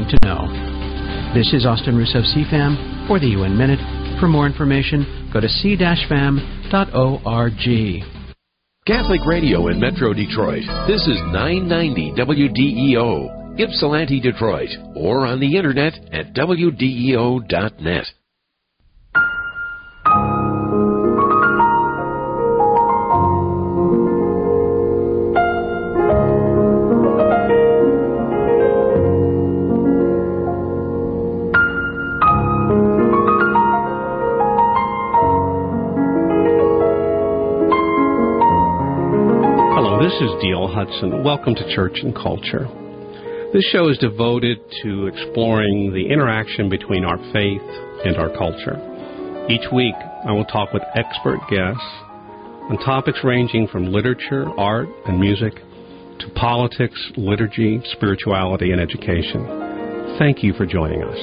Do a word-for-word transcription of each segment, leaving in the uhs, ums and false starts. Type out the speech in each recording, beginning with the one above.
to know. This is Austin Russo, C FAM, for the U N Minute. For more information, go to c dash fam dot org. Catholic Radio in Metro Detroit. This is nine ninety W D E O, Ypsilanti, Detroit, or on the internet at W D E O dot net. This is D L Hudson. Welcome to Church and Culture. This show is devoted to exploring the interaction between our faith and our culture. Each week, I will talk with expert guests on topics ranging from literature, art, and music to politics, liturgy, spirituality, and education. Thank you for joining us.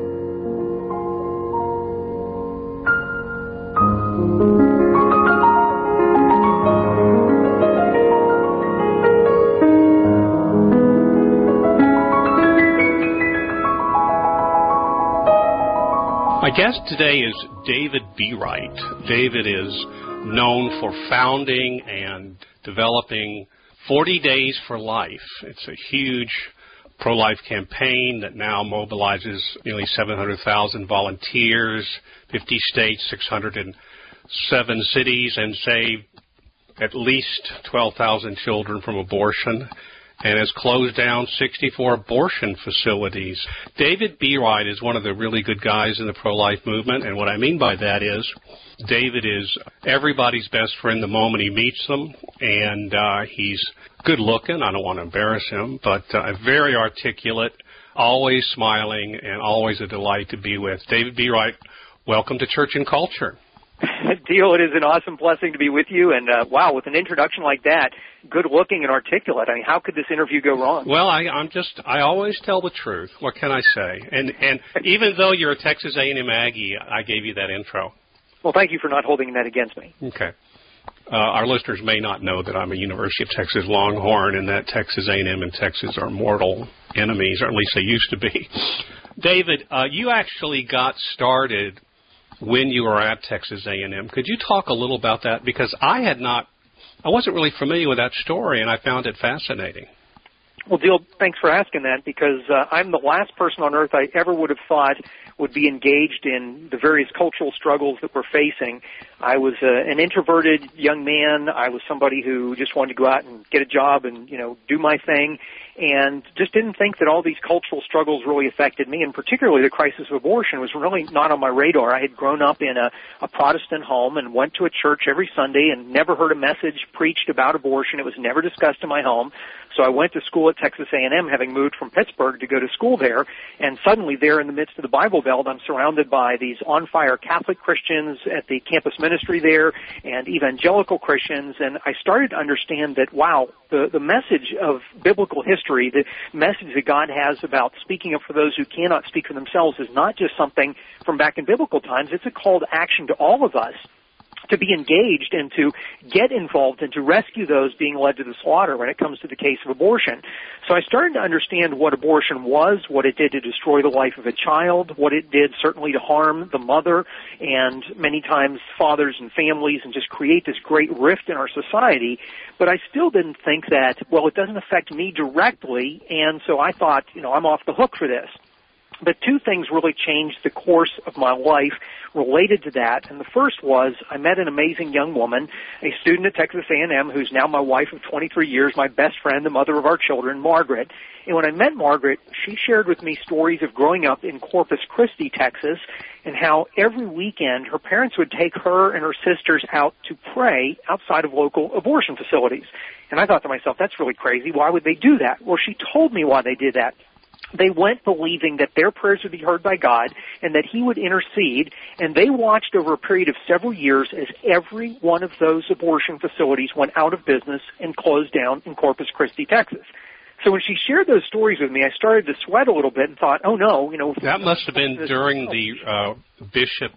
My guest today is David Bereit. David is known for founding and developing forty days for Life. It's a huge pro-life campaign that now mobilizes nearly seven hundred thousand volunteers, fifty states, six hundred seven cities, and saved at least twelve thousand children from abortion, and has closed down sixty-four abortion facilities. David Bereit is one of the really good guys in the pro-life movement, and what I mean by that is David is everybody's best friend the moment he meets them, and uh, he's good-looking. I don't want to embarrass him, but uh, very articulate, always smiling, and always a delight to be with. David Bereit, welcome to Church and Culture. Deal, it is an awesome blessing to be with you, and uh, wow, with an introduction like that, good-looking and articulate. I mean, how could this interview go wrong? Well, I, I'm just, I always tell the truth. What can I say? And and even though you're a Texas A and M Aggie, I gave you that intro. Well, thank you for not holding that against me. Okay. Uh, our listeners may not know that I'm a University of Texas Longhorn and that Texas A and M and Texas are mortal enemies, or at least they used to be. David, uh, you actually got started when you were at Texas A and M. Could you talk a little about that? Because I had not, I wasn't really familiar with that story, and I found it fascinating. Well, Deal, thanks for asking that, because uh, I'm the last person on earth I ever would have thought would be engaged in the various cultural struggles that we're facing. I was uh, an introverted young man. I was somebody who just wanted to go out and get a job and, you know, do my thing, and just didn't think that all these cultural struggles really affected me, and particularly the crisis of abortion was really not on my radar. I had grown up in a, a Protestant home and went to a church every Sunday and never heard a message preached about abortion. It was never discussed in my home. So I went to school at Texas A and M, having moved from Pittsburgh to go to school there, and suddenly there in the midst of the Bible Belt, I'm surrounded by these on-fire Catholic Christians at the campus ministry there and evangelical Christians, and I started to understand that, wow, the, the message of biblical history, the message that God has about speaking up for those who cannot speak for themselves is not just something from back in biblical times. It's a call to action to all of us to be engaged and to get involved and to rescue those being led to the slaughter when it comes to the case of abortion. So I started to understand what abortion was, what it did to destroy the life of a child, what it did certainly to harm the mother and many times fathers and families and just create this great rift in our society. But I still didn't think that, well, it doesn't affect me directly, and so I thought, you know, I'm off the hook for this. But two things really changed the course of my life related to that. And the first was I met an amazing young woman, a student at Texas A and M who's now my wife of twenty-three years, my best friend, the mother of our children, Margaret. And when I met Margaret, she shared with me stories of growing up in Corpus Christi, Texas, and how every weekend her parents would take her and her sisters out to pray outside of local abortion facilities. And I thought to myself, that's really crazy. Why would they do that? Well, she told me why they did that. They went believing that their prayers would be heard by God and that He would intercede, and they watched over a period of several years as every one of those abortion facilities went out of business and closed down in Corpus Christi, Texas. So when she shared those stories with me, I started to sweat a little bit and thought, oh, no. you know That must have been during the uh, bishop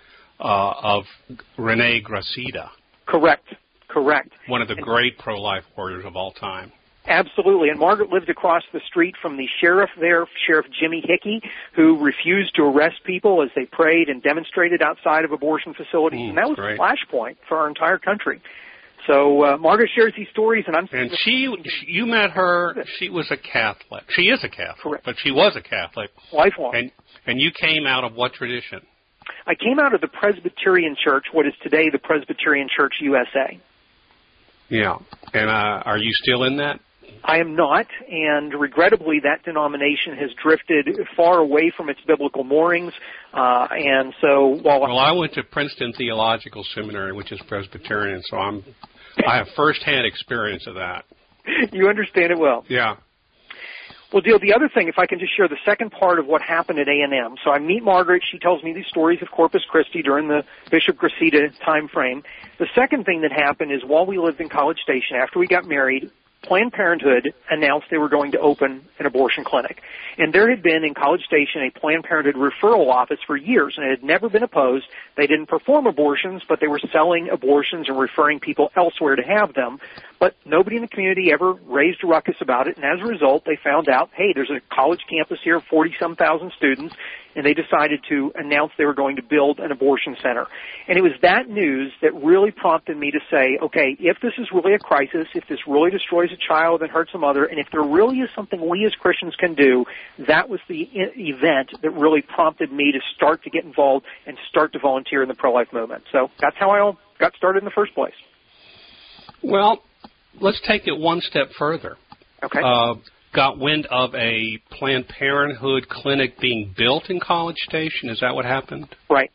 uh, of Rene Gracida. Correct, correct. One of the and, great pro-life warriors of all time. Absolutely. And Margaret lived across the street from the sheriff there, Sheriff Jimmy Hickey, who refused to arrest people as they prayed and demonstrated outside of abortion facilities. Mm, and that was great. a flashpoint for our entire country. So uh, Margaret shares these stories, and I'm... And she, you met her, she was a Catholic. She is a Catholic, Correct. But she was a Catholic. Lifelong. And, and you came out of what tradition? I came out of the Presbyterian Church, what is today the Presbyterian Church U S A. Yeah. And uh, are you still in that? I am not, and regrettably that denomination has drifted far away from its biblical moorings, uh, and so while... Well, I went to Princeton Theological Seminary, which is Presbyterian, so I'm, I have firsthand experience of that. You understand it well. Yeah. Well, Dale, the other thing, if I can just share the second part of what happened at A and M. So I meet Margaret. She tells me these stories of Corpus Christi during the Bishop Gracita time frame. The second thing that happened is while we lived in College Station, after we got married, Planned Parenthood announced they were going to open an abortion clinic. And there had been in College Station a Planned Parenthood referral office for years, and it had never been opposed. They didn't perform abortions, but they were selling abortions and referring people elsewhere to have them. But nobody in the community ever raised a ruckus about it, and as a result, they found out, hey, there's a college campus here, forty-some thousand students, and they decided to announce they were going to build an abortion center. And it was that news that really prompted me to say, okay, if this is really a crisis, if this really destroys a child and hurts a mother, and if there really is something we as Christians can do, that was the e- event that really prompted me to start to get involved and start to volunteer in the pro-life movement. So that's how I all got started in the first place. Well, let's take it one step further. Okay. Uh, got wind of a Planned Parenthood clinic being built in College Station. Is that what happened? Right.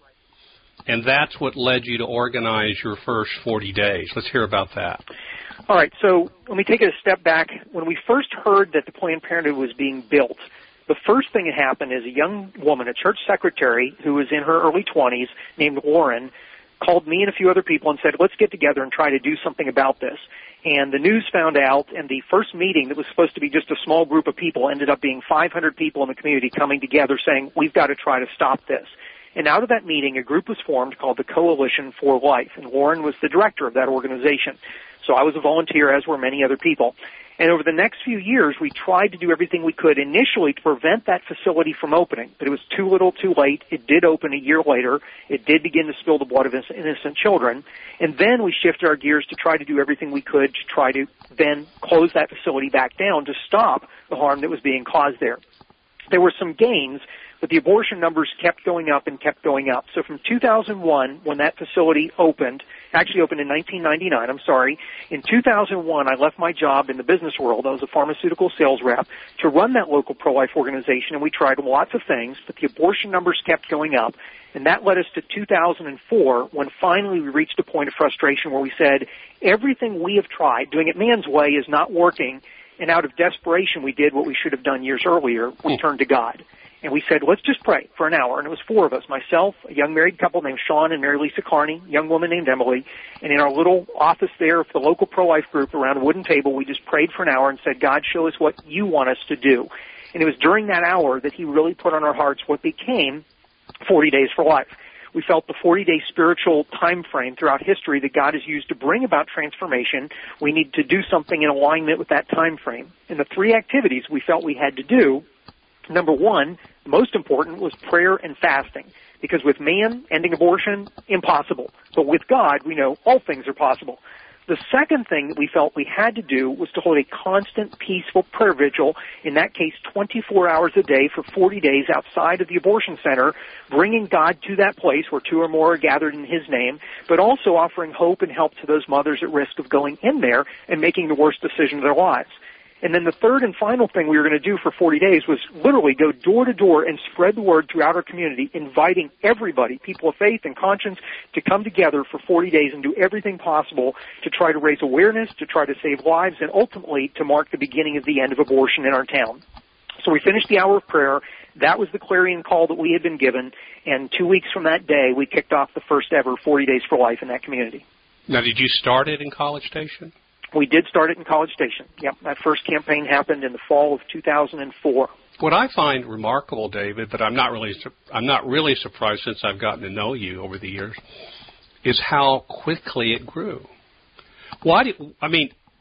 And that's what led you to organize your first forty days. Let's hear about that. All right, so let me take it a step back. When we first heard that the Planned Parenthood was being built, the first thing that happened is a young woman, a church secretary who was in her early twenties, named Lauren, called me and a few other people and said, let's get together and try to do something about this. And the news found out, and the first meeting that was supposed to be just a small group of people ended up being five hundred people in the community coming together saying, we've got to try to stop this. And out of that meeting, a group was formed called the Coalition for Life, and Lauren was the director of that organization. So I was a volunteer, as were many other people. And over the next few years, we tried to do everything we could initially to prevent that facility from opening, but it was too little too late. It did open a year later. It did begin to spill the blood of innocent children. And then we shifted our gears to try to do everything we could to try to then close that facility back down to stop the harm that was being caused there. There were some gains, but the abortion numbers kept going up and kept going up. So from two thousand one, when that facility opened, actually opened in nineteen ninety-nine, I'm sorry, in two thousand one I left my job in the business world. I was a pharmaceutical sales rep to run that local pro-life organization, and we tried lots of things, but the abortion numbers kept going up. And that led us to two thousand four, when finally we reached a point of frustration where we said, everything we have tried, doing it man's way, is not working. And out of desperation, we did what we should have done years earlier. We turned to God. And we said, let's just pray for an hour. And it was four of us, myself, a young married couple named Sean and Mary Lisa Carney, a young woman named Emily. And in our little office there of the local pro-life group around a wooden table, we just prayed for an hour and said, God, show us what you want us to do. And it was during that hour that he really put on our hearts what became forty Days for Life. We felt the forty-day spiritual time frame throughout history that God has used to bring about transformation. We need to do something in alignment with that time frame. And the three activities we felt we had to do, number one, most important, was prayer and fasting. Because with man, ending abortion, impossible. But with God, we know all things are possible. The second thing that we felt we had to do was to hold a constant, peaceful prayer vigil, in that case twenty-four hours a day for forty days outside of the abortion center, bringing God to that place where two or more are gathered in his name, but also offering hope and help to those mothers at risk of going in there and making the worst decision of their lives. And then the third and final thing we were going to do for forty days was literally go door to door and spread the word throughout our community, inviting everybody, people of faith and conscience, to come together for forty days and do everything possible to try to raise awareness, to try to save lives, and ultimately to mark the beginning of the end of abortion in our town. So we finished the hour of prayer. That was the clarion call that we had been given, and two weeks from that day, we kicked off the first ever forty Days for Life in that community. Now, did you start it in College Station? We did start it in College Station. Yep, that first campaign happened in the fall of two thousand four. What I find remarkable, David, but I'm not really I'm not really surprised since I've gotten to know you over the years, is how quickly it grew. Why do I mean?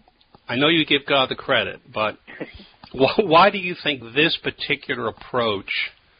I know you give God the credit, but wh- why do you think this particular approach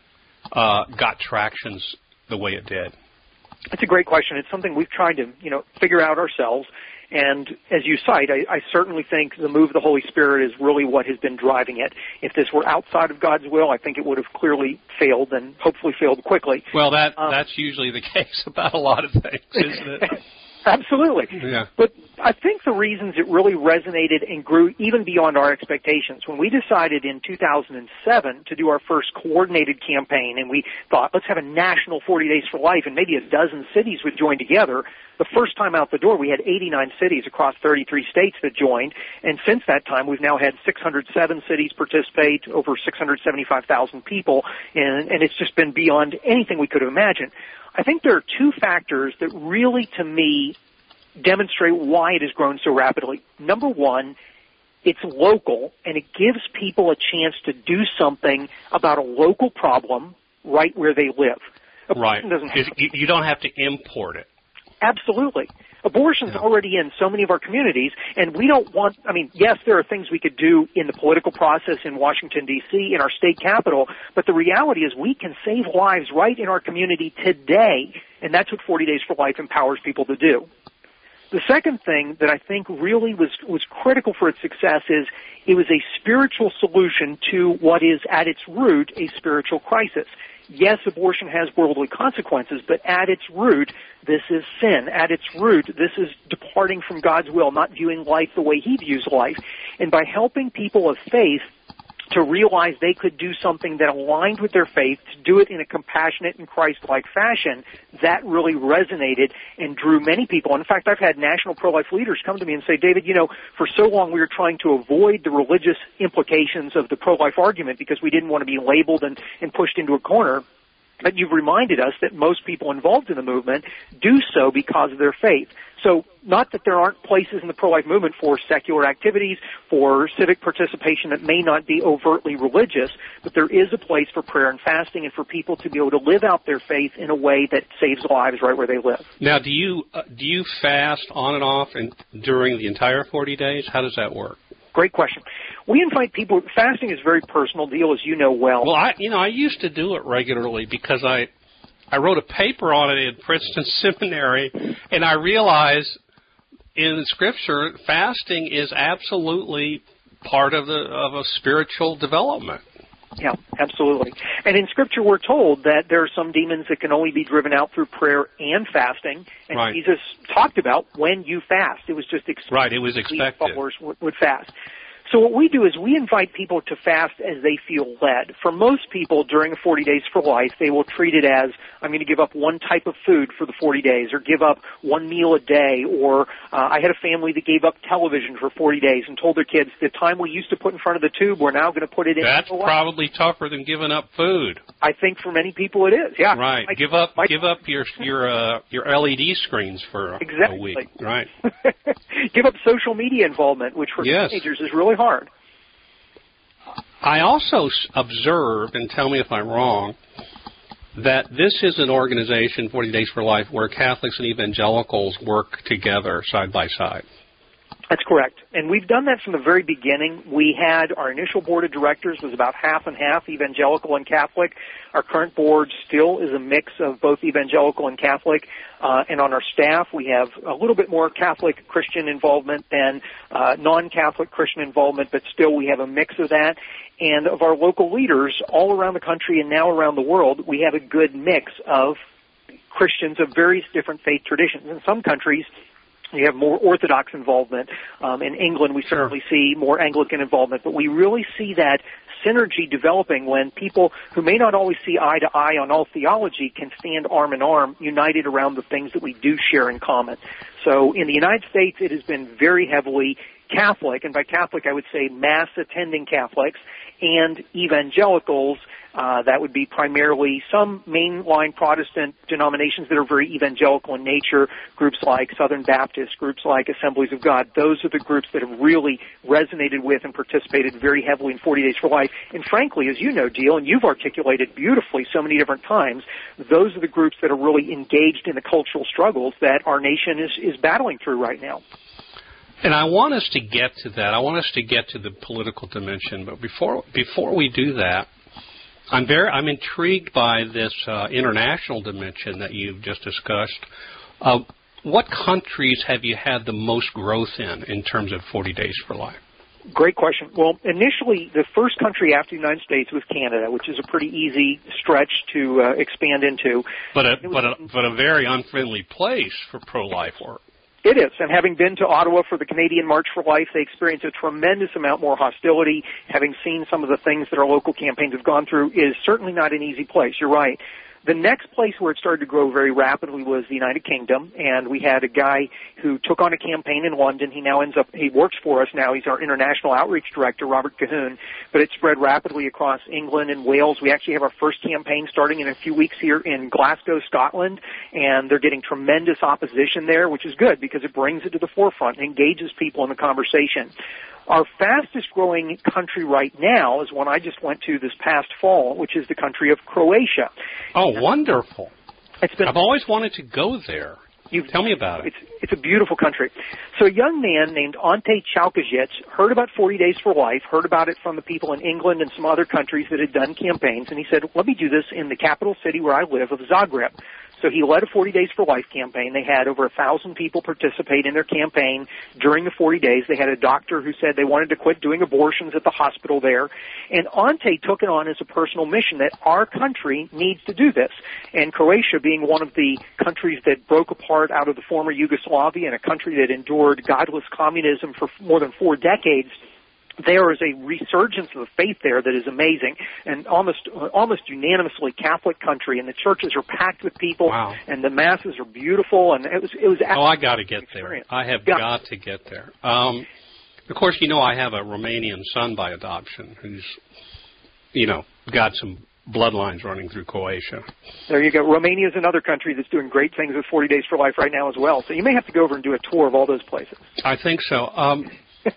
uh, got traction the way it did? It's a great question. It's something we've tried to, you know, figure out ourselves. And as you cite, I, I certainly think the move of the Holy Spirit is really what has been driving it. If this were outside of God's will, I think it would have clearly failed, and hopefully failed quickly. Well, that um, that's usually the case about a lot of things, isn't it? Absolutely. Yeah. But I think the reasons it really resonated and grew even beyond our expectations, when we decided in two thousand seven to do our first coordinated campaign, and we thought, let's have a national forty days for life, and maybe a dozen cities would join together. The first time out the door, we had eighty-nine cities across thirty-three states that joined, and since that time, we've now had six hundred seven cities participate, over six hundred seventy-five thousand people, and, and it's just been beyond anything we could have imagined. I think there are two factors that really, to me, demonstrate why it has grown so rapidly. Number one, it's local, and it gives people a chance to do something about a local problem right where they live. Right. Doesn't have you, you don't have to import it. Absolutely. Abortion's yeah. already in so many of our communities, and we don't want, I mean, yes, there are things we could do in the political process in Washington, D C, in our state capital, but the reality is we can save lives right in our community today, and that's what forty days for life empowers people to do. The second thing that I think really was, was critical for its success is it was a spiritual solution to what is at its root a spiritual crisis. Yes, abortion has worldly consequences, but at its root, this is sin. At its root, this is departing from God's will, not viewing life the way He views life. And by helping people of faith to realize they could do something that aligned with their faith, to do it in a compassionate and Christ-like fashion, that really resonated and drew many people. In fact, I've had national pro-life leaders come to me and say, David, you know, for so long we were trying to avoid the religious implications of the pro-life argument because we didn't want to be labeled and, and pushed into a corner. But you've reminded us that most people involved in the movement do so because of their faith. So not that there aren't places in the pro-life movement for secular activities, for civic participation that may not be overtly religious, but there is a place for prayer and fasting and for people to be able to live out their faith in a way that saves lives right where they live. Now, do you uh, do you fast on and off and during the entire forty days? How does that work? Great question. We invite people. Fasting is a very personal deal, as you know well. Well, I, you know, I used to do it regularly because I, I wrote a paper on it in Princeton Seminary, and I realized in Scripture, fasting is absolutely part of the of a spiritual development. Yeah, absolutely. And in Scripture, we're told that there are some demons that can only be driven out through prayer and fasting. And right. Jesus talked about when you fast. It was just expected. Right, it was expected. Followers would, would fast. So what we do is we invite people to fast as they feel led. For most people, during forty days for life, they will treat it as, I'm going to give up one type of food for the forty days, or give up one meal a day, or uh, I had a family that gave up television for forty days and told their kids, the time we used to put in front of the tube, we're now going to put it in. That's probably tougher than giving up food. I think for many people it is, yeah. Right. I, give up I, give up your your uh, your L E D screens for a, exactly. a week. Right. Give up social media involvement, which for yes. teenagers is really hard. I also observed, and tell me if I'm wrong, that this is an organization, forty days for life, where Catholics and evangelicals work together side by side. That's correct. And we've done that from the very beginning. We had our initial board of directors was about half and half, evangelical and Catholic. Our current board still is a mix of both evangelical and Catholic. Uh, and on our staff, we have a little bit more Catholic Christian involvement than uh, non-Catholic Christian involvement, but still we have a mix of that. And of our local leaders all around the country and now around the world, we have a good mix of Christians of various different faith traditions. In some countries, you have more Orthodox involvement. Um, in England, we certainly see more Anglican involvement, but we really see that synergy developing when people who may not always see eye to eye on all theology can stand arm in arm, united around the things that we do share in common. So in the United States, it has been very heavily Catholic, and by Catholic I would say mass-attending Catholics, and evangelicals. Uh, that would be primarily some mainline Protestant denominations that are very evangelical in nature, groups like Southern Baptist, groups like Assemblies of God. Those are the groups that have really resonated with and participated very heavily in forty days for life. And frankly, as you know, Diehl, and you've articulated beautifully so many different times, those are the groups that are really engaged in the cultural struggles that our nation is, is battling through right now. And I want us to get to that. I want us to get to the political dimension. But before before we do that, I'm very I'm intrigued by this uh, international dimension that you've just discussed. Uh, what countries have you had the most growth in in terms of forty Days for Life? Great question. Well, initially, the first country after the United States was Canada, which is a pretty easy stretch to uh, expand into. But a, but, a, but a very unfriendly place for pro-life work. It is, and having been to Ottawa for the Canadian March for Life, they experienced a tremendous amount more hostility. Having seen some of the things that our local campaigns have gone through, is certainly not an easy place. You're right. The next place where it started to grow very rapidly was the United Kingdom, and we had a guy who took on a campaign in London. He now ends up, he works for us now. He's our international outreach director, Robert Cahoon, but it spread rapidly across England and Wales. We actually have our first campaign starting in a few weeks here in Glasgow, Scotland, and they're getting tremendous opposition there, which is good because it brings it to the forefront and engages people in the conversation. Our fastest growing country right now is one I just went to this past fall, which is the country of Croatia. Oh, wonderful. It's been, I've always wanted to go there. You Tell me about it. It's, it's a beautiful country. So a young man named Ante Chalkajic heard about forty Days for Life, heard about it from the people in England and some other countries that had done campaigns, and he said, let me do this in the capital city where I live of Zagreb. So he led a forty Days for Life campaign. They had over a thousand people participate in their campaign during the forty days. They had a doctor who said they wanted to quit doing abortions at the hospital there. And Ante took it on as a personal mission that our country needs to do this. And Croatia, being one of the countries that broke apart out of the former Yugoslavia and a country that endured godless communism for more than four decades, there is a resurgence of the faith there that is amazing, and almost almost unanimously Catholic country, and the churches are packed with people, wow. and the masses are beautiful, and it was it was. Oh, I got to get there. I have yeah. got to get there. Um, of course, you know I have a Romanian son by adoption who's, you know, got some bloodlines running through Croatia. There you go. Romania is another country that's doing great things with forty Days for Life right now as well. So you may have to go over and do a tour of all those places. I think so. Um,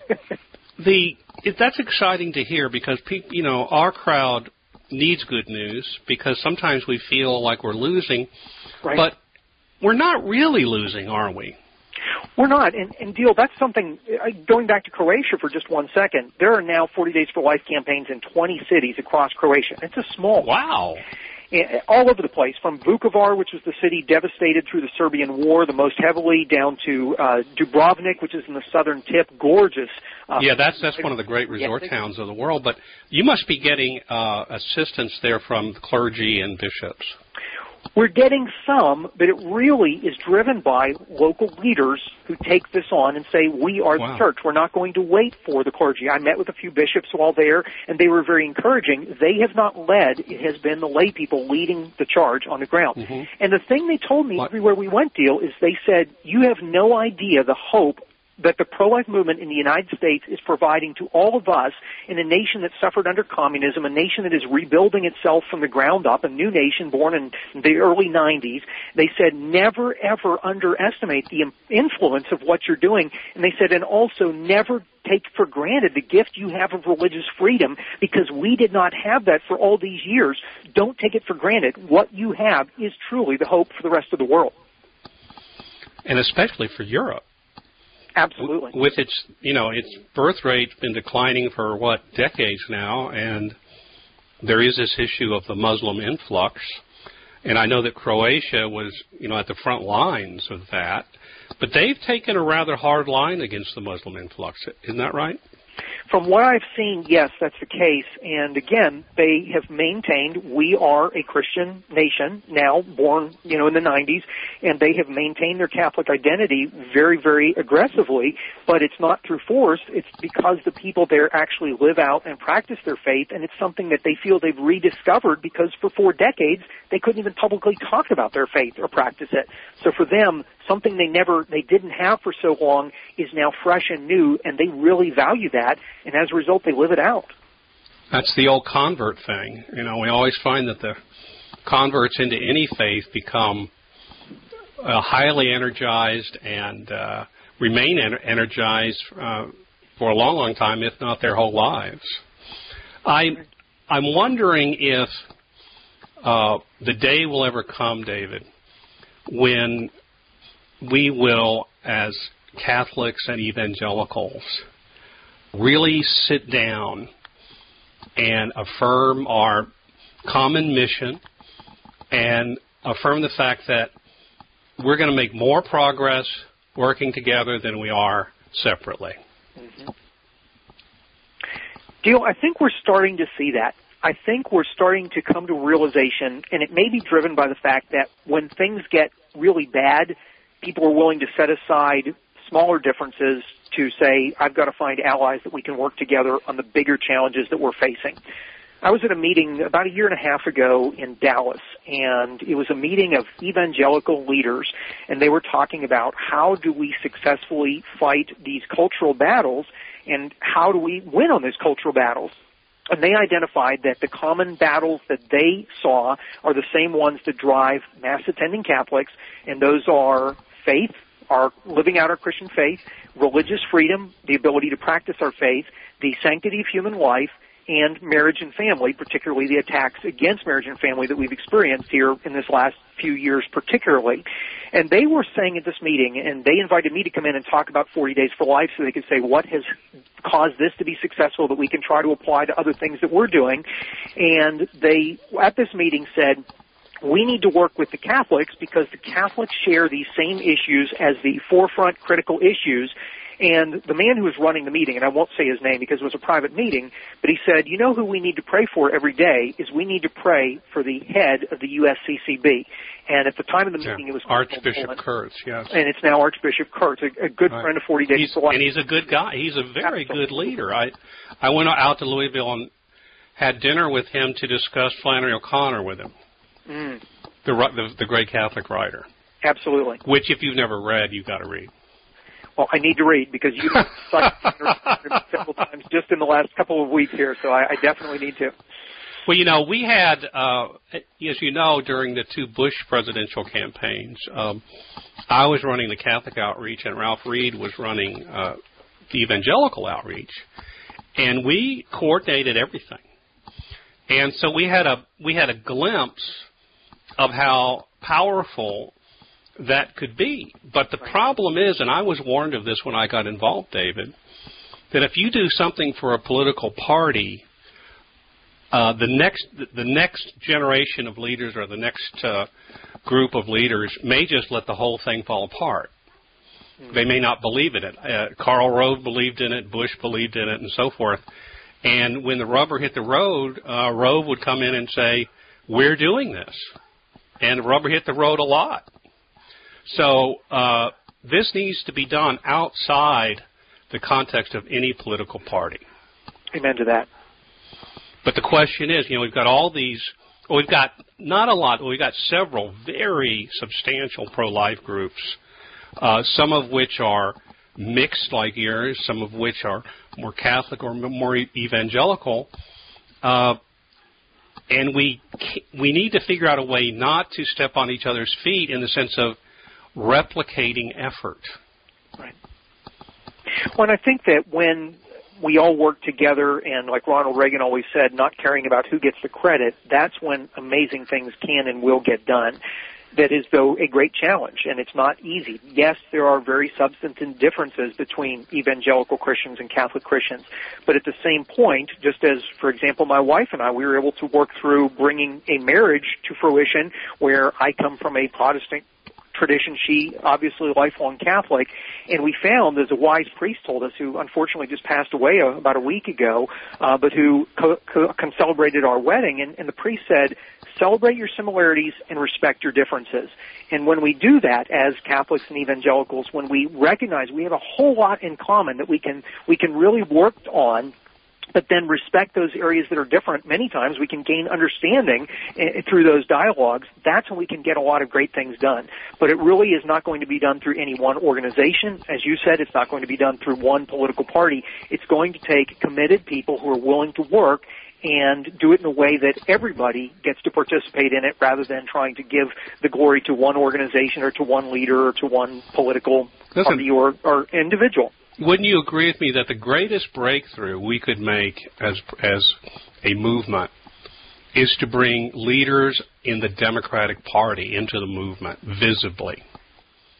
The it, that's exciting to hear because pe- you know our crowd needs good news because sometimes we feel like we're losing, right. but we're not really losing, are we? We're not, and, and Deal, that's something, uh, going back to Croatia for just one second, there are now forty Days for Life campaigns in twenty cities across Croatia. It's a small Wow. all over the place, from Vukovar, which was the city devastated through the Serbian War the most heavily, down to uh, Dubrovnik, which is in the southern tip, gorgeous. Uh, yeah, that's that's one of the great resort yeah. towns of the world. But you must be getting uh, assistance there from clergy and bishops. We're getting some, but it really is driven by local leaders who take this on and say, we are wow. the church. We're not going to wait for the clergy. I met with a few bishops while there, and they were very encouraging. They have not led. It has been the lay people leading the charge on the ground. Mm-hmm. And the thing they told me what? everywhere we went, Deal, is they said, you have no idea the hope that the pro-life movement in the United States is providing to all of us in a nation that suffered under communism, a nation that is rebuilding itself from the ground up, a new nation born in the early nineties. They said never, ever underestimate the influence of what you're doing. And they said, and also never take for granted the gift you have of religious freedom because we did not have that for all these years. Don't take it for granted. What you have is truly the hope for the rest of the world. And especially for Europe. Absolutely. With its, you know, its birth rate's been declining for, what, decades now, and there is this issue of the Muslim influx. And I know that Croatia was, you know, at the front lines of that. But they've taken a rather hard line against the Muslim influx. Isn't that right? From what I've seen, yes, that's the case. And again, they have maintained we are a Christian nation now, born, you know, in the nineties, and they have maintained their Catholic identity very, very aggressively. But it's not through force. It's because the people there actually live out and practice their faith, and it's something that they feel they've rediscovered because for four decades they couldn't even publicly talk about their faith or practice it. So for them, something they never, they didn't have for so long is now fresh and new, and they really value that, and as a result, they live it out. That's the old convert thing. You know, we always find that the converts into any faith become uh, highly energized and uh, remain en- energized uh, for a long, long time, if not their whole lives. I, I'm wondering if uh, the day will ever come, David, when we will, as Catholics and evangelicals really sit down and affirm our common mission and affirm the fact that we're going to make more progress working together than we are separately. Mm-hmm. Dale, I think we're starting to see that. I think we're starting to come to a realization, and it may be driven by the fact that when things get really bad, people are willing to set aside smaller differences to say, I've got to find allies that we can work together on the bigger challenges that we're facing. I was at a meeting about a year and a half ago in Dallas, and it was a meeting of evangelical leaders, and they were talking about how do we successfully fight these cultural battles, and how do we win on those cultural battles. And they identified that the common battles that they saw are the same ones that drive mass-attending Catholics, and those are faith, our living out our Christian faith, religious freedom, the ability to practice our faith, the sanctity of human life, and marriage and family, particularly the attacks against marriage and family that we've experienced here in this last few years particularly. And they were saying at this meeting, and they invited me to come in and talk about forty days for Life so they could say what has caused this to be successful that we can try to apply to other things that we're doing. And they, at this meeting, said, we need to work with the Catholics because the Catholics share these same issues as the forefront critical issues. And the man who was running the meeting, and I won't say his name because it was a private meeting, but he said, you know who we need to pray for every day is we need to pray for the head of the U S C C B. And at the time of the meeting, yeah. it was Archbishop Kurtz, yes. And it's now Archbishop Kurtz, a, a good right. friend of forty Days he's, for Life. And he's a good guy. He's a very Absolutely. good leader. I, I went out to Louisville and had dinner with him to discuss Flannery O'Connor with him, mm. the, the the great Catholic writer. Absolutely. Which, if you've never read, you've got to read. Well, I need to read because you've cited several times just in the last couple of weeks here, so I, I definitely need to. Well, you know, we had, uh, as you know, during the two Bush presidential campaigns, um, I was running the Catholic outreach and Ralph Reed was running uh, the evangelical outreach, and we coordinated everything. And so we had a we had a glimpse of how powerful that could be. But the problem is, and I was warned of this when I got involved, David, that if you do something for a political party, uh, the next the next generation of leaders or the next uh, group of leaders may just let the whole thing fall apart. Mm-hmm. They may not believe in it. Uh, Karl Rove believed in it, Bush believed in it, and so forth. And when the rubber hit the road, uh, Rove would come in and say, we're doing this. And the rubber hit the road a lot. So uh, this needs to be done outside the context of any political party. Amen to that. But the question is, you know, we've got all these, well, we've got not a lot, but we've got several very substantial pro-life groups, uh, some of which are mixed like yours, some of which are more Catholic or more evangelical. Uh, and we we need to figure out a way not to step on each other's feet in the sense of replicating effort. Right. Well, and I think that when we all work together and, like Ronald Reagan always said, not caring about who gets the credit, that's when amazing things can and will get done. That is, though, a great challenge, and it's not easy. Yes, there are very substantive differences between evangelical Christians and Catholic Christians, but at the same point, just as, for example, my wife and I, we were able to work through bringing a marriage to fruition where I come from a Protestant tradition, she obviously a lifelong Catholic, and we found, as a wise priest told us, who unfortunately just passed away a, about a week ago, uh, but who co- co- celebrated our wedding, and, and the priest said, celebrate your similarities and respect your differences. And when we do that as Catholics and evangelicals, when we recognize we have a whole lot in common that we can we can really work on, but then respect those areas that are different, many times we can gain understanding uh, through those dialogues. That's when we can get a lot of great things done. But it really is not going to be done through any one organization. As you said, it's not going to be done through one political party. It's going to take committed people who are willing to work and do it in a way that everybody gets to participate in it rather than trying to give the glory to one organization or to one leader or to one political Listen, party or, or individual. Wouldn't you agree with me that the greatest breakthrough we could make as as a movement is to bring leaders in the Democratic Party into the movement visibly?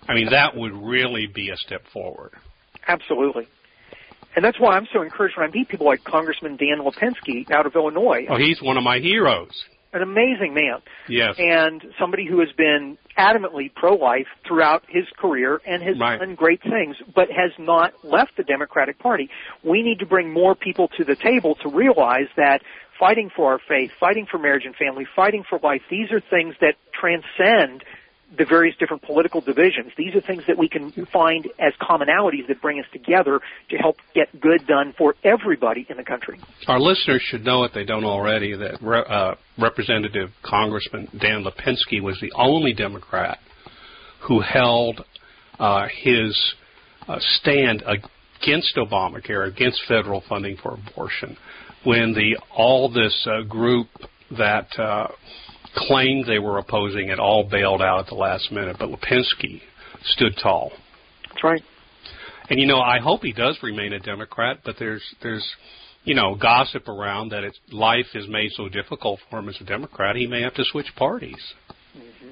I mean, that would really be a step forward. Absolutely. And that's why I'm so encouraged when I meet people like Congressman Dan Lipinski out of Illinois. Oh, he's one of my heroes. An amazing man. Yes. And somebody who has been adamantly pro-life throughout his career and has right. done great things, but has not left the Democratic Party. We need to bring more people to the table to realize that fighting for our faith, fighting for marriage and family, fighting for life, these are things that transcend the various different political divisions. These are things that we can find as commonalities that bring us together to help get good done for everybody in the country. Our listeners should know, if they don't already, that uh, Representative Congressman Dan Lipinski was the only Democrat who held uh, his uh, stand against Obamacare, against federal funding for abortion, when the all this uh, group that uh, claimed they were opposing it all bailed out at the last minute, but Lipinski stood tall. That's right. And, you know, I hope he does remain a Democrat, but there's, there's you know, gossip around that it's, life is made so difficult for him as a Democrat, he may have to switch parties. Mm-hmm.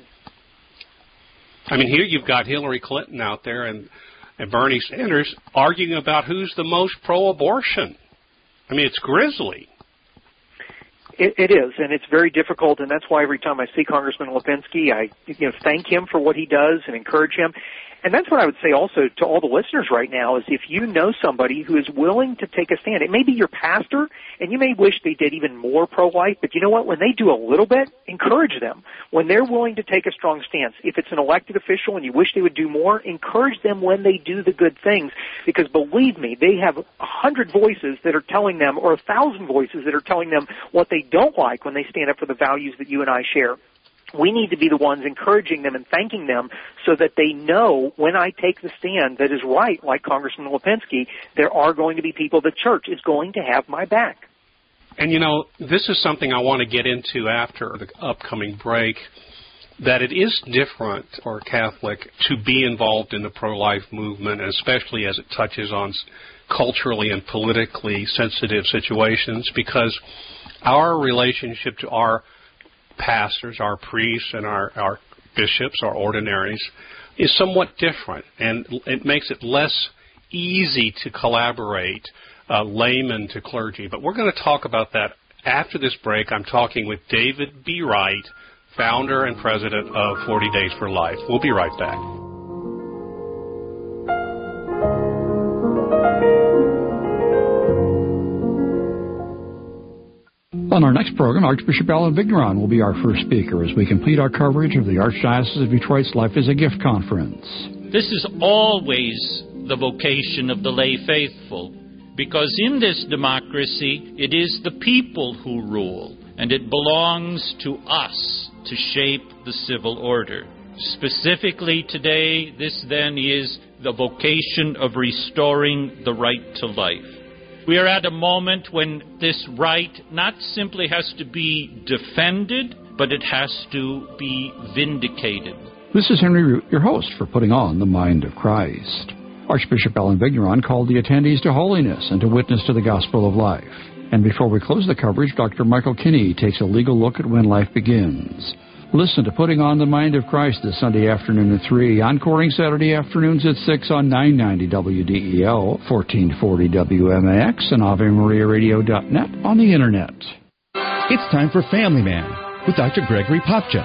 I mean, here you've got Hillary Clinton out there and, and Bernie Sanders arguing about who's the most pro-abortion. I mean, it's grisly. It, it is, and it's very difficult, and that's why every time I see Congressman Lipinski, I you know, thank him for what he does and encourage him. And that's what I would say also to all the listeners right now is if you know somebody who is willing to take a stand, it may be your pastor, and you may wish they did even more pro-life, but you know what? When they do a little bit, encourage them. When they're willing to take a strong stance, if it's an elected official and you wish they would do more, encourage them when they do the good things, because believe me, they have a hundred voices that are telling them, or a thousand voices that are telling them what they don't like when they stand up for the values that you and I share. We need to be the ones encouraging them and thanking them so that they know when I take the stand that is right, like Congressman Lipinski, there are going to be people, the church is going to have my back. And, you know, this is something I want to get into after the upcoming break, that it is different for a Catholic to be involved in the pro-life movement, and especially as it touches on culturally and politically sensitive situations, because our relationship to our pastors, our priests, and our, our bishops, our ordinaries, is somewhat different, and it makes it less easy to collaborate uh, layman to clergy. But we're going to talk about that after this break. I'm talking with David B. Wright, founder and president of forty days for life. We'll be right back. On our next program, Archbishop Alan Vigneron will be our first speaker as we complete our coverage of the Archdiocese of Detroit's Life is a Gift Conference. This is always the vocation of the lay faithful, because in this democracy, it is the people who rule, and it belongs to us to shape the civil order. Specifically today, this then is the vocation of restoring the right to life. We are at a moment when this right not simply has to be defended, but it has to be vindicated. This is Henry Root, your host for Putting on the Mind of Christ. Archbishop Alan Vigneron called the attendees to holiness and to witness to the gospel of life. And before we close the coverage, Doctor Michael Kinney takes a legal look at when life begins. Listen to Putting on the Mind of Christ this Sunday afternoon at three, encoring Saturday afternoons at six on nine ninety W D E O, fourteen forty W M A X, and Ave Maria Radio dot net on the Internet. It's time for Family Man with Doctor Gregory Popchak.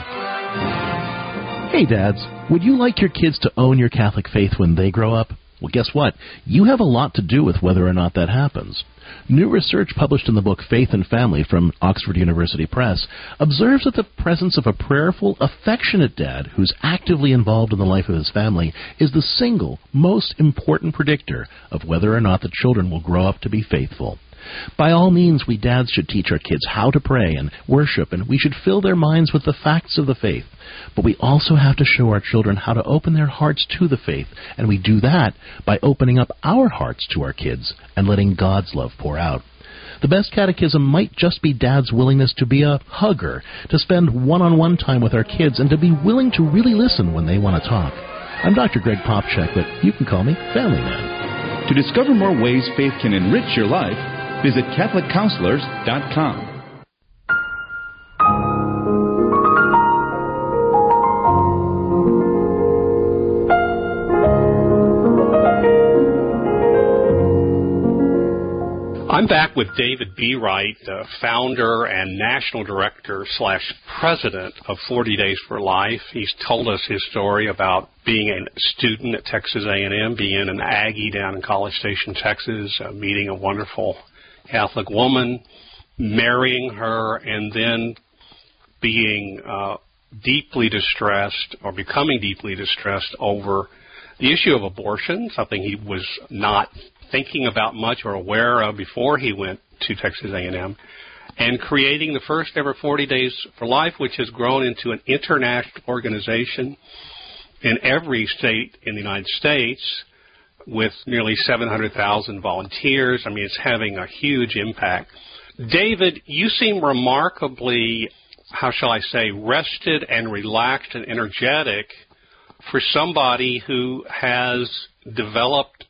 Hey, dads, would you like your kids to own your Catholic faith when they grow up? Well, guess what? You have a lot to do with whether or not that happens. New research published in the book Faith and Family from Oxford University Press observes that the presence of a prayerful, affectionate dad who's actively involved in the life of his family is the single most important predictor of whether or not the children will grow up to be faithful. By all means, we dads should teach our kids how to pray and worship, and we should fill their minds with the facts of the faith. But we also have to show our children how to open their hearts to the faith, and we do that by opening up our hearts to our kids and letting God's love pour out. The best catechism might just be Dad's willingness to be a hugger, to spend one-on-one time with our kids, and to be willing to really listen when they want to talk. I'm Doctor Greg Popchak, but you can call me Family Man. To discover more ways faith can enrich your life, visit Catholic Counselors dot com. I'm back with David Bereit, the founder and national director slash president of forty days for life. He's told us his story about being a student at Texas A and M, being an Aggie down in College Station, Texas, uh, meeting a wonderful Catholic woman, marrying her, and then being uh, deeply distressed or becoming deeply distressed over the issue of abortion, something he was not thinking about much or aware of before he went to Texas A and M, and creating the first ever forty days for life, which has grown into an international organization in every state in the United States with nearly seven hundred thousand volunteers. I mean, it's having a huge impact. David, you seem remarkably, how shall I say, rested and relaxed and energetic for somebody who has developed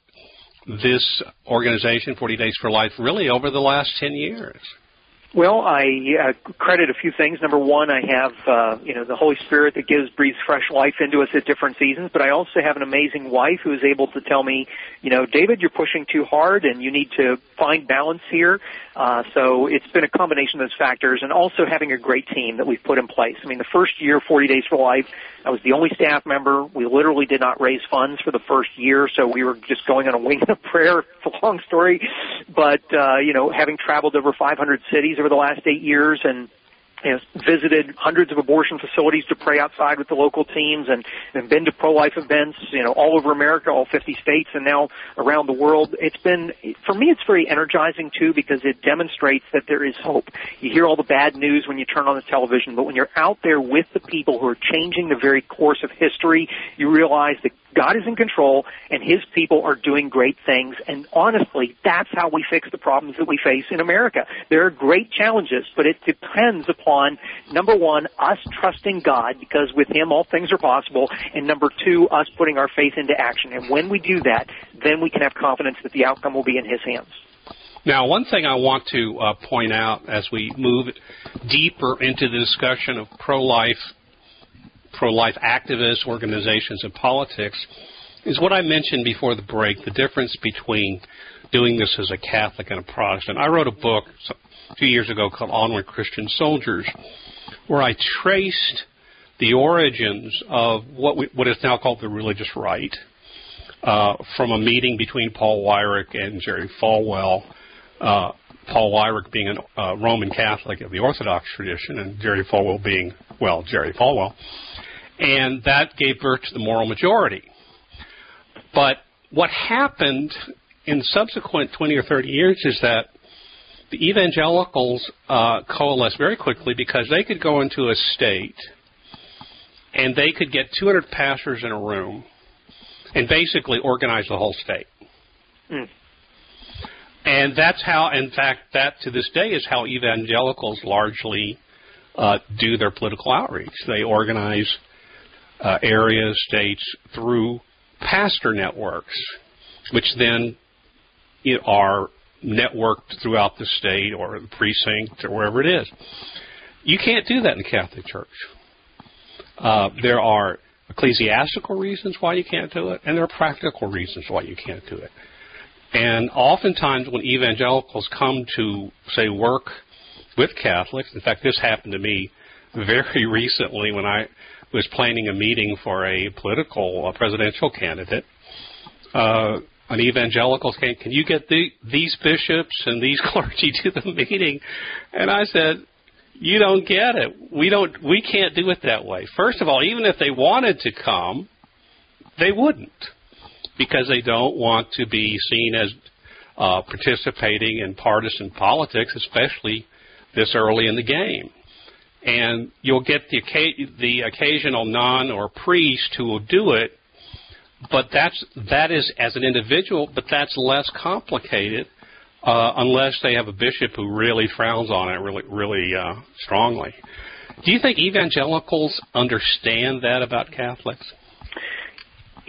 this organization, forty days for life, really over the last ten years. Well, I uh, credit a few things. Number one, I have, uh, you know, the Holy Spirit that gives, breathes fresh life into us at different seasons, but I also have an amazing wife who is able to tell me, you know, David, you're pushing too hard and you need to find balance here. Uh, so it's been a combination of those factors, and also having a great team that we've put in place. I mean, the first year, forty days for life, I was the only staff member. We literally did not raise funds for the first year, so we were just going on a wing and a prayer. It's a long story. But, uh, you know, having traveled over five hundred cities over the last eight years and, you know, visited hundreds of abortion facilities to pray outside with the local teams, and, and been to pro-life events, you know, all over America, all fifty states, and now around the world. It's been, for me, it's very energizing, too, because it demonstrates that there is hope. You hear all the bad news when you turn on the television, but when you're out there with the people who are changing the very course of history, you realize that God is in control, and His people are doing great things. And honestly, that's how we fix the problems that we face in America. There are great challenges, but it depends upon, number one, us trusting God, because with Him all things are possible, and number two, us putting our faith into action. And when we do that, then we can have confidence that the outcome will be in His hands. Now, one thing I want to uh, point out as we move deeper into the discussion of pro-life pro-life activists, organizations, and politics is what I mentioned before the break, the difference between doing this as a Catholic and a Protestant. I wrote a book a few years ago called Onward Christian Soldiers, where I traced the origins of what we, what is now called the religious right, uh, from a meeting between Paul Weyrich and Jerry Falwell, uh, Paul Weyrich being a uh, Roman Catholic of the Orthodox tradition, and Jerry Falwell being, well, Jerry Falwell. And that gave birth to the moral majority. But what happened in subsequent twenty or thirty years is that the evangelicals uh, coalesced very quickly, because they could go into a state and they could get two hundred pastors in a room and basically organize the whole state. Mm. And that's how, in fact, that to this day is how evangelicals largely uh, do their political outreach. They organize Uh, areas, states, through pastor networks, which then you know, are networked throughout the state or the precinct or wherever it is. You can't do that in the Catholic Church. Uh, there are ecclesiastical reasons why you can't do it, and there are practical reasons why you can't do it. And oftentimes when evangelicals come to, say, work with Catholics, in fact, this happened to me very recently when I was planning a meeting for a political, a presidential candidate. Uh, an evangelical came, can you get the, these bishops and these clergy to the meeting? And I said, you don't get it. We don't. We can't do it that way. First of all, even if they wanted to come, they wouldn't, because they don't want to be seen as uh, participating in partisan politics, especially this early in the game. And you'll get the, the occasional nun or priest who will do it, but that's, that is as an individual, but that's less complicated uh, unless they have a bishop who really frowns on it really, really uh, strongly. Do you think evangelicals understand that about Catholics?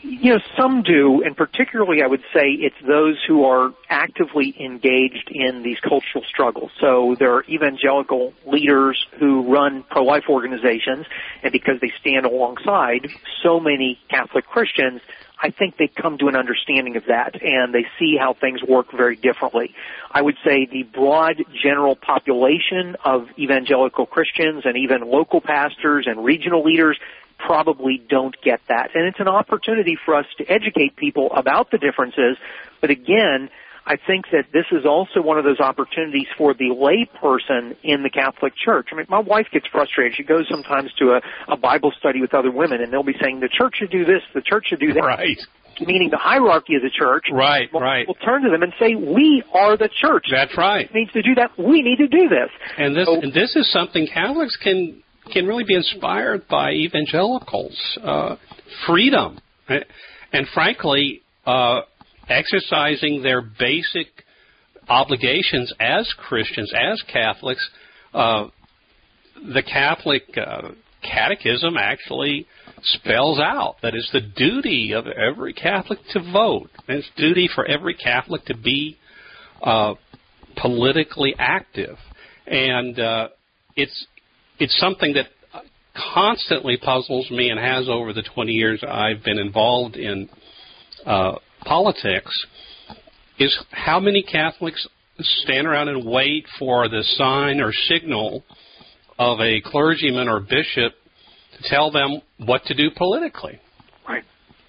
You know, some do, and particularly I would say it's those who are actively engaged in these cultural struggles. So there are evangelical leaders who run pro-life organizations, and because they stand alongside so many Catholic Christians, I think they come to an understanding of that, and they see how things work very differently. I would say the broad general population of evangelical Christians and even local pastors and regional leaders probably don't get that. And it's an opportunity for us to educate people about the differences. But again, I think that this is also one of those opportunities for the lay person in the Catholic Church. I mean, my wife gets frustrated. She goes sometimes to a, a Bible study with other women, and they'll be saying, the church should do this, the church should do that. Right. Meaning the hierarchy of the church. Right, we'll, right. We'll turn to them and say, we are the church. That's right. It needs to do that. We need to do this. And this, so, and this is something Catholics can can really be inspired by evangelicals. Uh, freedom. And frankly, uh, exercising their basic obligations as Christians, as Catholics. Uh, the Catholic uh, Catechism actually spells out that it's the duty of every Catholic to vote. And it's duty for every Catholic to be uh, politically active. And uh, it's it's something that constantly puzzles me and has over the twenty years I've been involved in uh, politics, is how many Catholics stand around and wait for the sign or signal of a clergyman or bishop to tell them what to do politically. Right.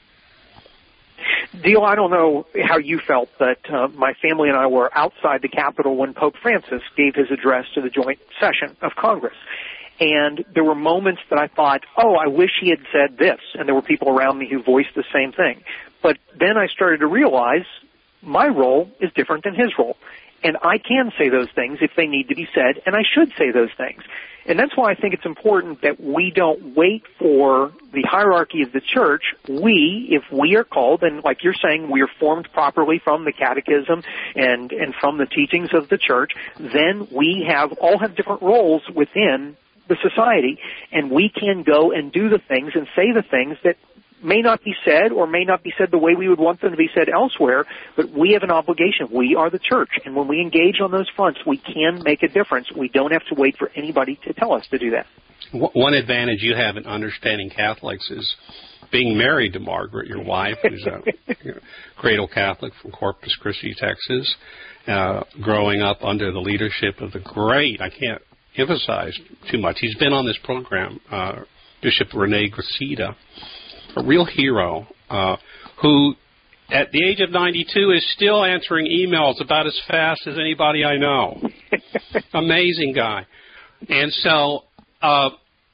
Dale, I don't know how you felt, but uh, my family and I were outside the Capitol when Pope Francis gave his address to the joint session of Congress. And there were moments that I thought, oh, I wish he had said this. And there were people around me who voiced the same thing. But then I started to realize my role is different than his role. And I can say those things if they need to be said, and I should say those things. And that's why I think it's important that we don't wait for the hierarchy of the church. We, if we are called, and like you're saying, we are formed properly from the catechism and, and from the teachings of the church, then we have all have different roles within the society, and we can go and do the things and say the things that may not be said or may not be said the way we would want them to be said elsewhere, but we have an obligation. We are the church, and when we engage on those fronts, we can make a difference. We don't have to wait for anybody to tell us to do that. One advantage you have in understanding Catholics is being married to Margaret, your wife, who's a cradle Catholic from Corpus Christi, Texas, uh, growing up under the leadership of the great, I can't emphasize too much, he's been on this program, uh, Bishop Rene Gracida, a real hero, uh, who at the age of ninety-two is still answering emails about as fast as anybody I know. Amazing guy. And so, uh,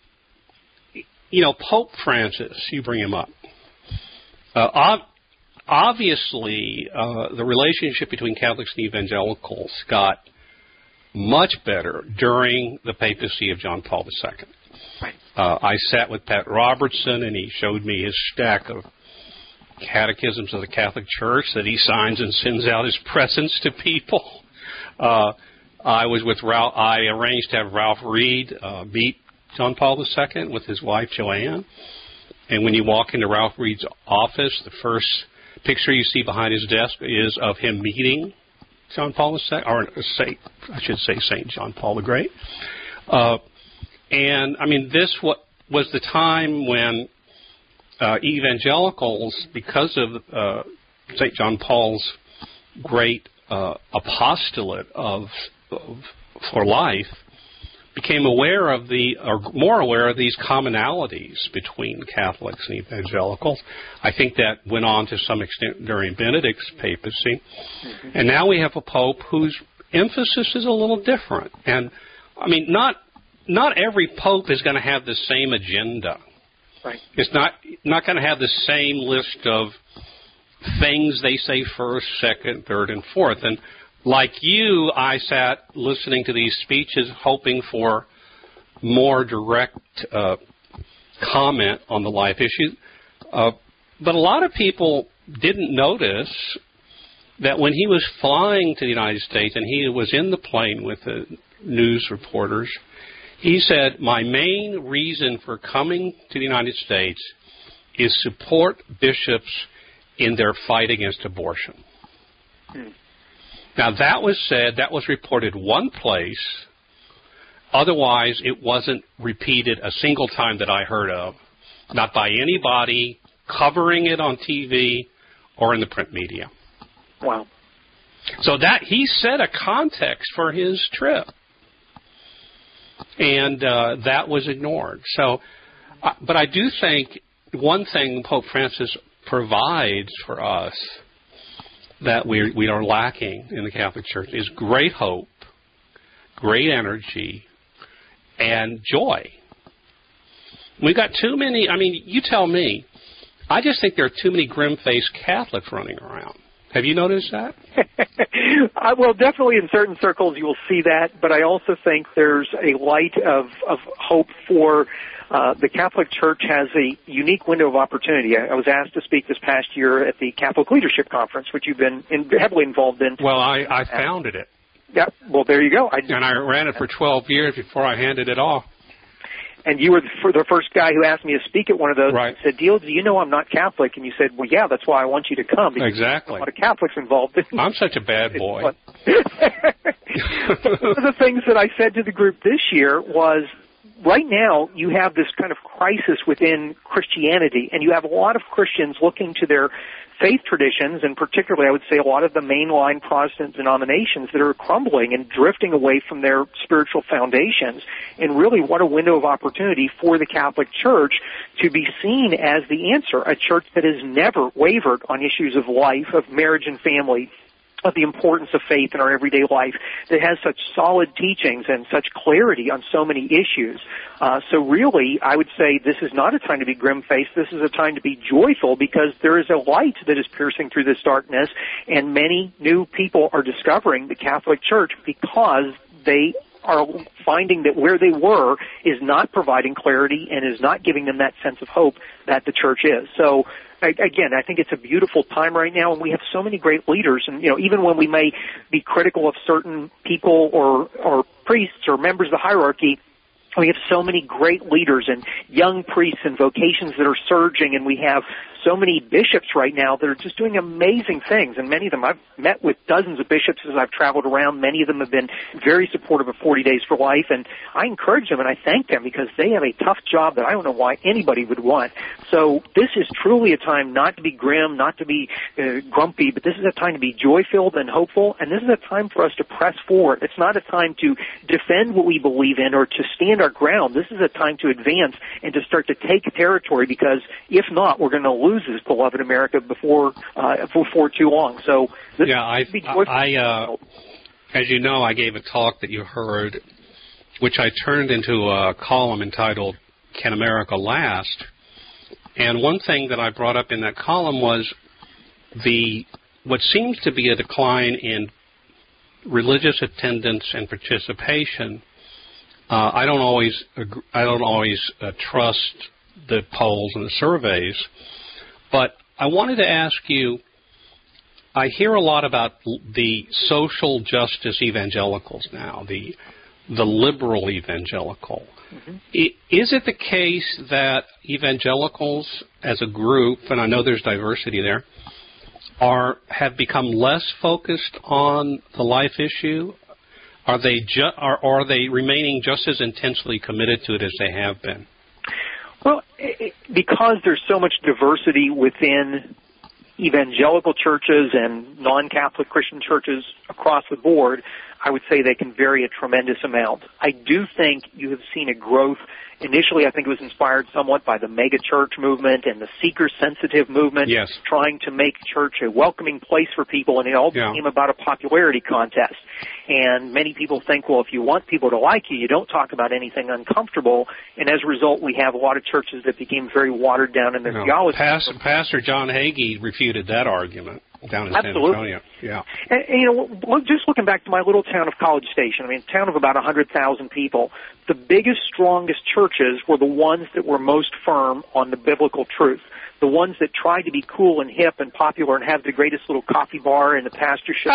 you know, Pope Francis, you bring him up. Uh, ob- obviously, uh, the relationship between Catholics and evangelicals got much better during the papacy of John Paul the Second. Uh, I sat with Pat Robertson, and he showed me his stack of catechisms of the Catholic Church that he signs and sends out as presents to people. Uh, I was with Ralph. I arranged to have Ralph Reed uh, meet John Paul the Second with his wife Joanne. And when you walk into Ralph Reed's office, the first picture you see behind his desk is of him meeting John Paul the Second, or Saint, I should say Saint John Paul the Great. Uh, and, I mean, this what was the time when uh, evangelicals, because of uh, Saint John Paul's great uh, apostolate of, of for life, became aware of the, or more aware of these commonalities between Catholics and evangelicals. I think that went on to some extent during Benedict's papacy. Mm-hmm. And now we have a pope whose emphasis is a little different. And, I mean, not not every pope is going to have the same agenda. Right. It's not, not going to have the same list of things they say first, second, third, and fourth. And like you, I sat listening to these speeches hoping for more direct uh, comment on the life issue. Uh, but a lot of people didn't notice that when he was flying to the United States and he was in the plane with the news reporters, he said, my main reason for coming to the United States is support bishops in their fight against abortion. Hmm. Now, that was said, that was reported one place. Otherwise, it wasn't repeated a single time that I heard of, not by anybody covering it on T V or in the print media. Wow. So that he set a context for his trip, and uh, that was ignored. So, uh, but I do think one thing Pope Francis provides for us that we we are lacking in the Catholic Church is great hope, great energy, and joy. We've got too many, I mean, you tell me, I just think there are too many grim-faced Catholics running around. Have you noticed that? uh, well, definitely in certain circles you will see that, but I also think there's a light of, of hope for uh, the Catholic Church has a unique window of opportunity. I, I was asked to speak this past year at the Catholic Leadership Conference, which you've been in, heavily involved in. Well, I, I founded it. Yeah, well, there you go. I, and I ran it for twelve years before I handed it off. And you were the first guy who asked me to speak at one of those. Right. I said, Deal, do you know I'm not Catholic? And you said, well, yeah, that's why I want you to come. Exactly. There's a lot of Catholics involved. I'm such a bad boy. One of the things that I said to the group this year was, right now you have this kind of crisis within Christianity, and you have a lot of Christians looking to their faith traditions, and particularly I would say a lot of the mainline Protestant denominations that are crumbling and drifting away from their spiritual foundations. And really, what a window of opportunity for the Catholic Church to be seen as the answer, a church that has never wavered on issues of life, of marriage and family, of the importance of faith in our everyday life, that has such solid teachings and such clarity on so many issues. Uh, so really, I would say this is not a time to be grim-faced. This is a time to be joyful, because there is a light that is piercing through this darkness, and many new people are discovering the Catholic Church because they are finding that where they were is not providing clarity and is not giving them that sense of hope that the Church is. So, again, I think it's a beautiful time right now, and we have so many great leaders. And, you know, even when we may be critical of certain people or, or priests or members of the hierarchy, we have so many great leaders and young priests and vocations that are surging, and we have so many bishops right now that are just doing amazing things, and many of them, I've met with dozens of bishops as I've traveled around. Many of them have been very supportive of forty days for life, and I encourage them and I thank them, because they have a tough job that I don't know why anybody would want. So this is truly a time not to be grim, not to be uh, grumpy, but this is a time to be joy-filled and hopeful, and this is a time for us to press forward. It's not a time to defend what we believe in or to stand our ground. This is a time to advance and to start to take territory, because if not, we're going to lose this beloved America before uh, before too long. So this yeah, I, I uh, as you know, I gave a talk that you heard, which I turned into a column entitled "Can America Last?" And one thing that I brought up in that column was the what seems to be a decline in religious attendance and participation. Uh, I don't always agree, I don't always uh, trust the polls and the surveys, but I wanted to ask you, I hear a lot about the social justice evangelicals now, the the liberal evangelical. Mm-hmm. Is it the case that evangelicals as a group, and I know there's diversity there, are have become less focused on the life issue? Are they ju- are, are they remaining just as intensely committed to it as they have been? Well, it, because there's so much diversity within evangelical churches and non-Catholic Christian churches across the board, I would say they can vary a tremendous amount. I do think you have seen a growth. Initially, I think it was inspired somewhat by the mega-church movement and the seeker-sensitive movement, yes. trying to make church a welcoming place for people, and it all yeah. became about a popularity contest. And many people think, well, if you want people to like you, you don't talk about anything uncomfortable, and as a result, we have a lot of churches that became very watered down in their no. theology. Pastor, Pastor John Hagee refuted that argument. down in Absolutely. San Antonio. Yeah. And, and, you know, look, just looking back to my little town of College Station, I mean, a town of about one hundred thousand people, the biggest, strongest churches were the ones that were most firm on the biblical truth. The ones that tried to be cool and hip and popular and have the greatest little coffee bar in the pastorship.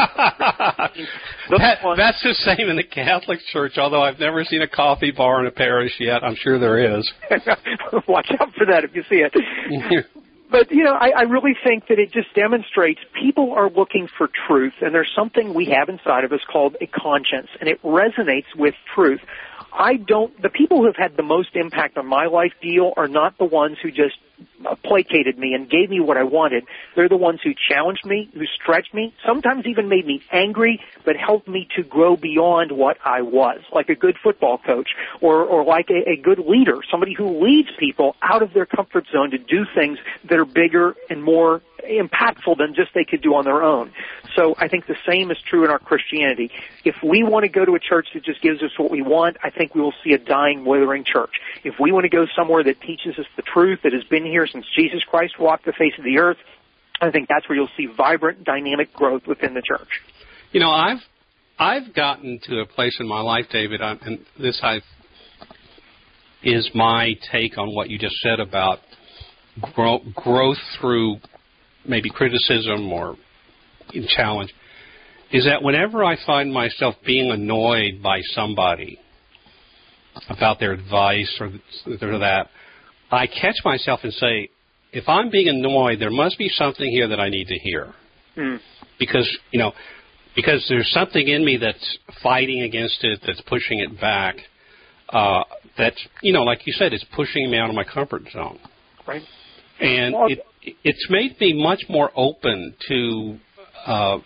that, ones, that's the same in the Catholic Church, although I've never seen a coffee bar in a parish yet. I'm sure there is. Watch out for that if you see it. But, you know, I, I really think that it just demonstrates people are looking for truth, and there's something we have inside of us called a conscience, and it resonates with truth. I don't, the people who have had the most impact on my life deal are not the ones who just placated me and gave me what I wanted. They're the ones who challenged me, who stretched me, sometimes even made me angry, but helped me to grow beyond what I was, like a good football coach or, or like a, a good leader, somebody who leads people out of their comfort zone to do things that are bigger and more impactful than just they could do on their own. So I think the same is true in our Christianity. If we want to go to a church that just gives us what we want, I think we will see a dying, withering church. If we want to go somewhere that teaches us the truth that has been here since Jesus Christ walked the face of the earth, I think that's where you'll see vibrant, dynamic growth within the church. You know, I've I've gotten to a place in my life, David, I'm, and this I've, is my take on what you just said about grow, growth through maybe criticism or challenge, is that whenever I find myself being annoyed by somebody about their advice or that, I catch myself and say, if I'm being annoyed, there must be something here that I need to hear. Mm. Because, you know, because there's something in me that's fighting against it, that's pushing it back, uh, that's, you know, like you said, it's pushing me out of my comfort zone. Right. And it, it's made me much more open to uh,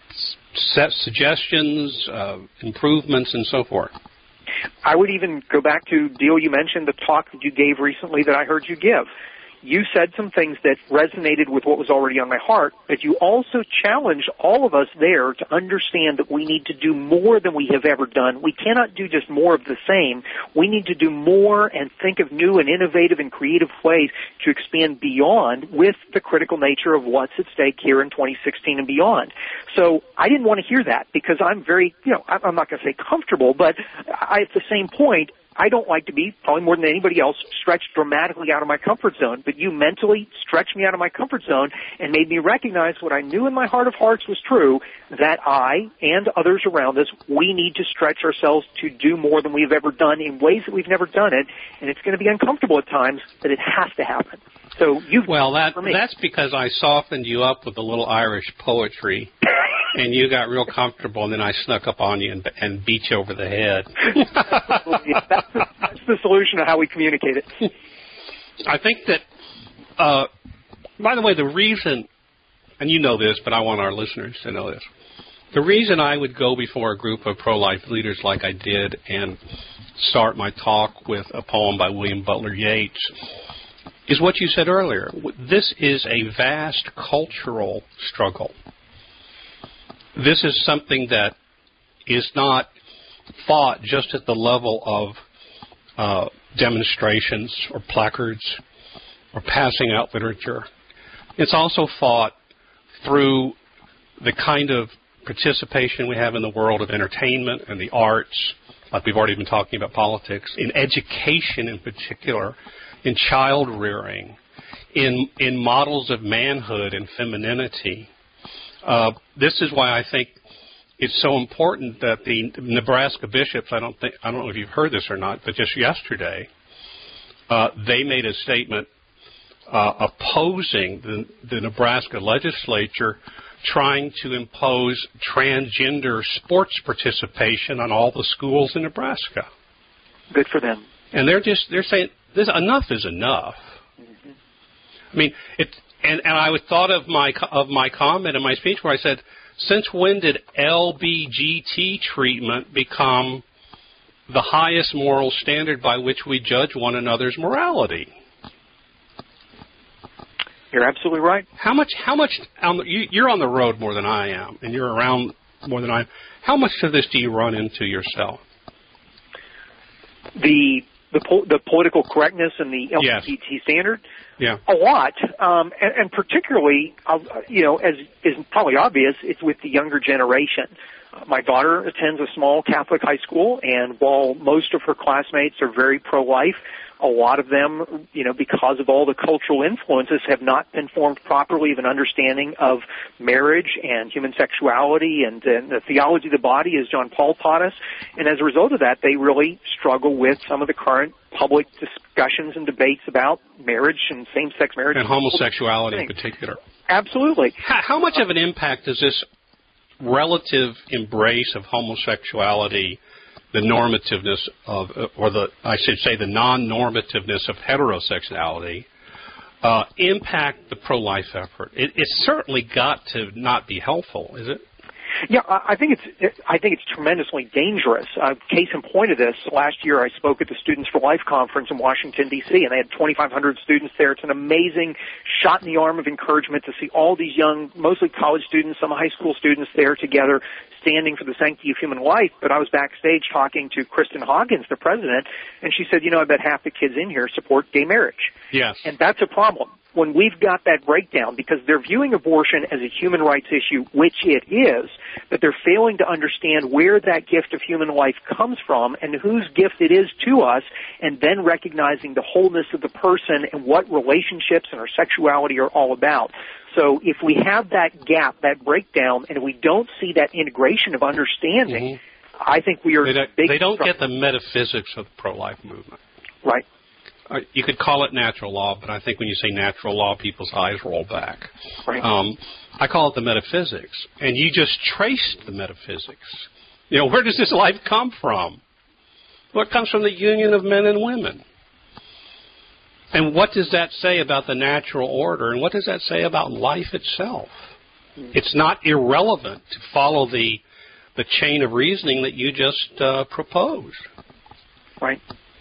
set suggestions, uh, improvements, and so forth. I would even go back to, Deal, you mentioned the talk that you gave recently that I heard you give. You said some things that resonated with what was already on my heart, but you also challenged all of us there to understand that we need to do more than we have ever done. We cannot do just more of the same. We need to do more and think of new and innovative and creative ways to expand beyond with the critical nature of what's at stake here in twenty sixteen and beyond. So I didn't want to hear that because I'm very, you know, I'm not going to say comfortable, but I, at the same point, I don't like to be, probably more than anybody else, stretched dramatically out of my comfort zone. But you mentally stretched me out of my comfort zone and made me recognize what I knew in my heart of hearts was true, that I and others around us, we need to stretch ourselves to do more than we've ever done in ways that we've never done it. And it's going to be uncomfortable at times, but it has to happen. So you've well, that that's because I softened you up with a little Irish poetry. And you got real comfortable, and then I snuck up on you and, and beat you over the head. yeah, that's, the, that's the solution to how we communicate it. I think that, uh, by the way, the reason, and you know this, but I want our listeners to know this, the reason I would go before a group of pro-life leaders like I did and start my talk with a poem by William Butler Yeats is what you said earlier. This is a vast cultural struggle. This is something that is not fought just at the level of uh, demonstrations or placards or passing out literature. It's also fought through the kind of participation we have in the world of entertainment and the arts, like we've already been talking about politics, in education in particular, in child rearing, in in models of manhood and femininity. Uh, this is why I think it's so important that the Nebraska bishops, I don't think, I don't know if you've heard this or not, but just yesterday, uh, they made a statement uh, opposing the, the Nebraska legislature trying to impose transgender sports participation on all the schools in Nebraska. Good for them. And they're just, they're saying, this, enough is enough. Mm-hmm. I mean, it. And, and I thought of my of my comment in my speech where I said, since when did L B G T treatment become the highest moral standard by which we judge one another's morality? You're absolutely right. How much? How much? Um, you, you're on the road more than I am, and you're around more than I am. How much of this do you run into yourself? The The, po- the political correctness and the L G B T yes. standard? Yeah. A lot, um, and, and particularly, uh, you know, as is probably obvious, it's with the younger generation. Uh, my daughter attends a small Catholic high school, and while most of her classmates are very pro-life, a lot of them, you know, because of all the cultural influences, have not been formed properly of an understanding of marriage and human sexuality and, and the theology of the body, as John Paul taught us. And as a result of that, they really struggle with some of the current public discussions and debates about marriage and same-sex marriage. And homosexuality in particular. Absolutely. How, how much of an impact does this relative embrace of homosexuality, the normativeness of, or the, I should say, the non-normativeness of heterosexuality, uh, impact the pro-life effort? It, it's certainly got to not be helpful, is it? Yeah, I think it's I think it's tremendously dangerous. Uh, case in point of this, last year I spoke at the Students for Life conference in Washington, D C, and they had twenty-five hundred students there. It's an amazing shot in the arm of encouragement to see all these young, mostly college students, some high school students there together, standing for the sanctity of human life. But I was backstage talking to Kristen Hawkins, the president, and she said, you know, I bet half the kids in here support gay marriage. Yes. And that's a problem. When we've got that breakdown, because they're viewing abortion as a human rights issue, which it is, but they're failing to understand where that gift of human life comes from and whose gift it is to us, and then recognizing the wholeness of the person and what relationships and our sexuality are all about. So if we have that gap, that breakdown, and we don't see that integration of understanding, mm-hmm. I think we are They don't, big they don't trouble. get the metaphysics of the pro-life movement. Right. Uh, you could call it natural law, but I think when you say natural law, people's eyes roll back. Right. Um, I call it the metaphysics, and you just traced the metaphysics. You know, where does this life come from? Well, it comes from the union of men and women. And what does that say about the natural order, and what does that say about life itself? Mm-hmm. It's not irrelevant to follow the the chain of reasoning that you just uh, proposed. Right.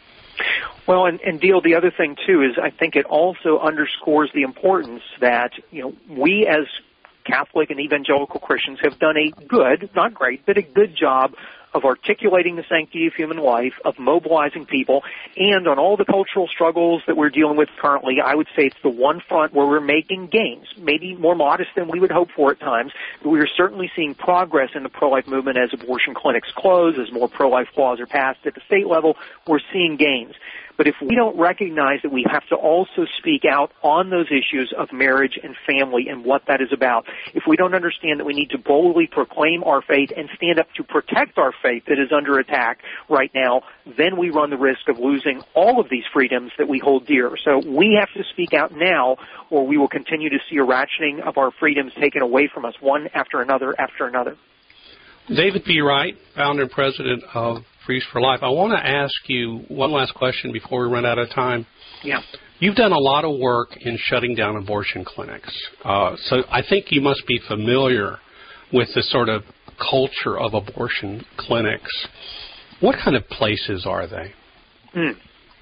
Well, and, and Diehl, the other thing, too, is I think it also underscores the importance that, you know, we as Catholic and evangelical Christians have done a good, not great, but a good job of articulating the sanctity of human life, of mobilizing people, and on all the cultural struggles that we're dealing with currently, I would say it's the one front where we're making gains, maybe more modest than we would hope for at times, but we are certainly seeing progress in the pro-life movement as abortion clinics close, as more pro-life laws are passed at the state level, we're seeing gains. But if we don't recognize that we have to also speak out on those issues of marriage and family and what that is about, if we don't understand that we need to boldly proclaim our faith and stand up to protect our faith that is under attack right now, then we run the risk of losing all of these freedoms that we hold dear. So we have to speak out now, or we will continue to see a ratcheting of our freedoms taken away from us, one after another after another. David B. Wright, founder and president of Freeze for Life. I want to ask you one last question before we run out of time. Yeah. You've done a lot of work in shutting down abortion clinics. Uh, so I think you must be familiar with the sort of culture of abortion clinics. What kind of places are they? Mm.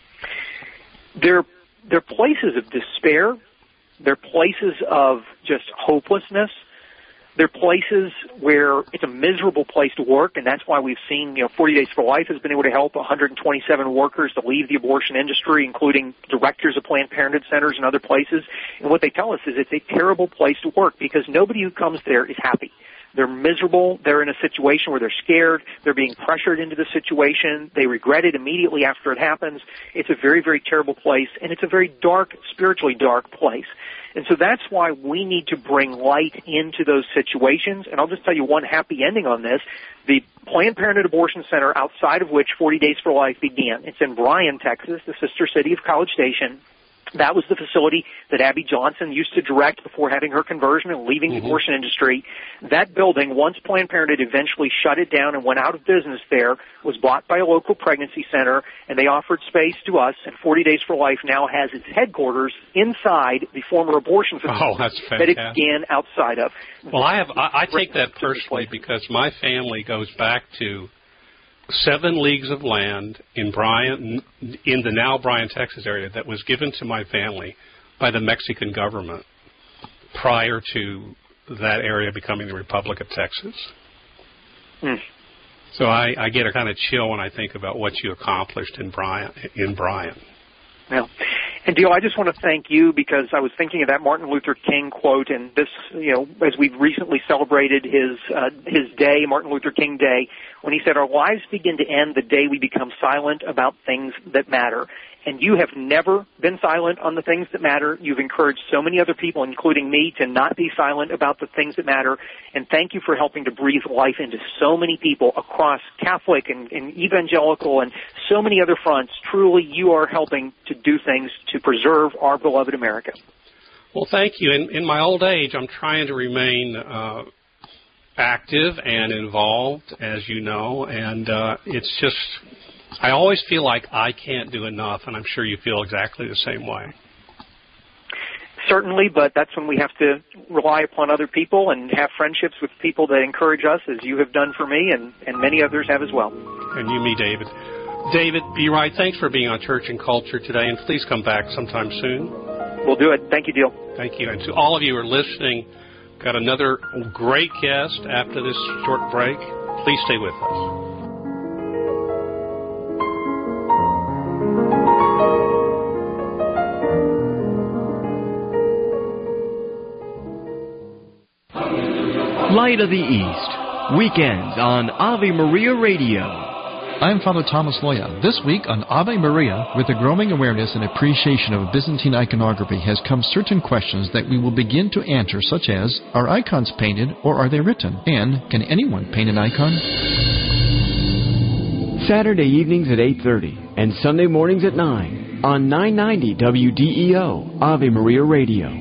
They're, they're places of despair. They're places of just hopelessness. They're places where it's a miserable place to work, and that's why we've seen, you know, forty Days for Life has been able to help one hundred twenty-seven workers to leave the abortion industry, including directors of Planned Parenthood centers and other places. And what they tell us is it's a terrible place to work because nobody who comes there is happy. They're miserable. They're in a situation where they're scared. They're being pressured into the situation. They regret it immediately after it happens. It's a very, very terrible place, and it's a very dark, spiritually dark place. And so that's why we need to bring light into those situations. And I'll just tell you one happy ending on this. The Planned Parenthood Abortion Center, outside of which forty Days for Life began, it's in Bryan, Texas, the sister city of College Station. That was the facility that Abby Johnson used to direct before having her conversion and leaving mm-hmm. the abortion industry. That building, once Planned Parenthood eventually shut it down and went out of business there, was bought by a local pregnancy center, and they offered space to us, and forty Days for Life now has its headquarters inside the former abortion facility oh, that's fantastic. that it began outside of. Well, I have I, I take that personally because my family goes back to seven leagues of land in Bryan, in the now Bryan, Texas area that was given to my family by the Mexican government prior to that area becoming the Republic of Texas. Hmm. So I, I get a kind of chill when I think about what you accomplished in Bryan. In Bryan. Yeah. And Dale, I just want to thank you because I was thinking of that Martin Luther King quote, and this, you know, as we've recently celebrated his uh, his day, Martin Luther King Day, when he said, "Our lives begin to end the day we become silent about things that matter." And you have never been silent on the things that matter. You've encouraged so many other people, including me, to not be silent about the things that matter. And thank you for helping to breathe life into so many people across Catholic and, and evangelical and so many other fronts. Truly, you are helping to do things to preserve our beloved America. Well, thank you. In, in my old age, I'm trying to remain uh, active and involved, as you know, and uh, it's just... I always feel like I can't do enough, and I'm sure you feel exactly the same way. Certainly, but that's when we have to rely upon other people and have friendships with people that encourage us, as you have done for me, and, and many others have as well. And you, me, David. David Bereit, thanks for being on Church and Culture today, and please come back sometime soon. We'll do it. Thank you, Dale. Thank you. And to all of you who are listening, got another great guest after this short break. Please stay with us. Light of the East, weekends on Ave Maria Radio. I'm Father Thomas Loya. This week on Ave Maria, with the growing awareness and appreciation of Byzantine iconography, has come certain questions that we will begin to answer, such as, are icons painted or are they written? And, can anyone paint an icon? Saturday evenings at eight thirty and Sunday mornings at nine on nine ninety W D E O, Ave Maria Radio.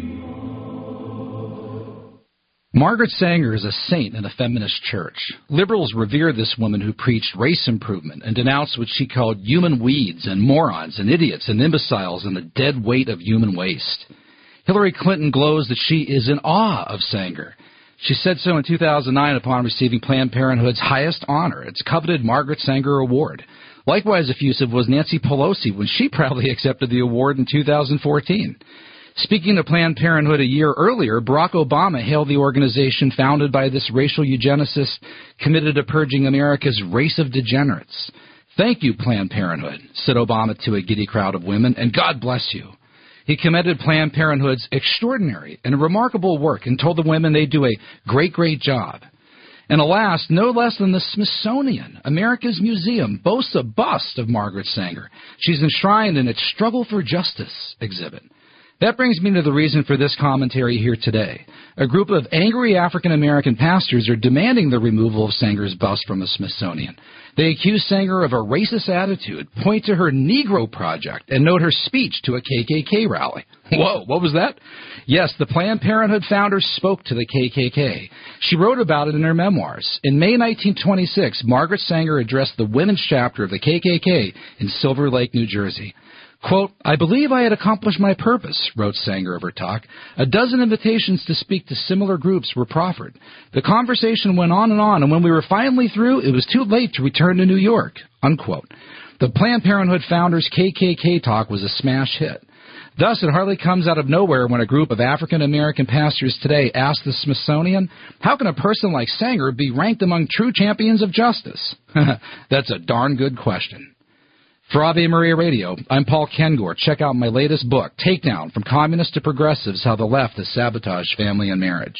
Margaret Sanger is a saint in the feminist church. Liberals revere this woman who preached race improvement and denounced what she called human weeds and morons and idiots and imbeciles and the dead weight of human waste. Hillary Clinton glows that she is in awe of Sanger. She said so in two thousand nine upon receiving Planned Parenthood's highest honor, its coveted Margaret Sanger Award. Likewise effusive was Nancy Pelosi when she proudly accepted the award in two thousand fourteen. Speaking of Planned Parenthood a year earlier, Barack Obama hailed the organization founded by this racial eugenicist committed to purging America's race of degenerates. Thank you, Planned Parenthood, said Obama to a giddy crowd of women, and God bless you. He commended Planned Parenthood's extraordinary and remarkable work and told the women they do a great, great job. And alas, no less than the Smithsonian, America's museum, boasts a bust of Margaret Sanger. She's enshrined in its Struggle for Justice exhibit. That brings me to the reason for this commentary here today. A group of angry African-American pastors are demanding the removal of Sanger's bust from the Smithsonian. They accuse Sanger of a racist attitude, point to her Negro Project, and note her speech to a K K K rally. Whoa, what was that? Yes, the Planned Parenthood founder spoke to the K K K. She wrote about it in her memoirs. In May nineteen twenty-six, Margaret Sanger addressed the women's chapter of the K K K in Silver Lake, New Jersey. Quote, I believe I had accomplished my purpose, wrote Sanger of her talk. A dozen invitations to speak to similar groups were proffered. The conversation went on and on, and when we were finally through, it was too late to return to New York, unquote. The Planned Parenthood founder's K K K talk was a smash hit. Thus, it hardly comes out of nowhere when a group of African-American pastors today ask the Smithsonian, how can a person like Sanger be ranked among true champions of justice? That's a darn good question. For Ave Maria Radio, I'm Paul Kengor. Check out my latest book, Takedown, From Communists to Progressives, How the Left Has Sabotaged Family and Marriage.